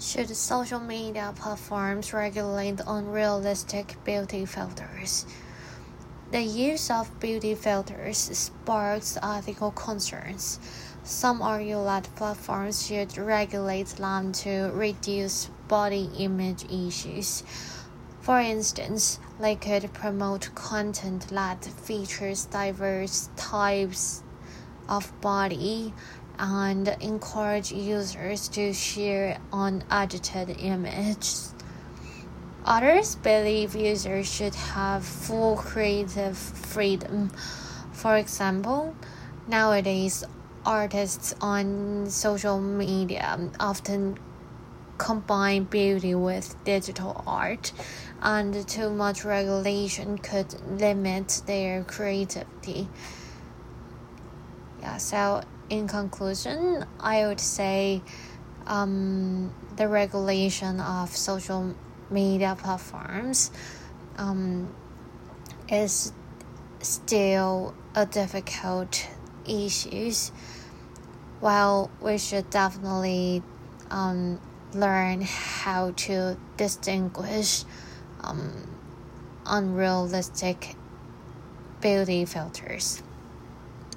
Should social media platforms regulate unrealistic beauty filters? The use of beauty filters sparks ethical concerns. Some argue that platforms should regulate them to reduce body image issues. For instance, they could promote content that features diverse types of body and encourage users to share unedited images. Others believe users should have full creative freedom. For example, nowadays artists on social media often combine beauty with digital art, and too much regulation could limit their creativity. So in conclusion, I would say the regulation of social media platforms is still a difficult issue. While we should definitely learn how to distinguish unrealistic beauty filters.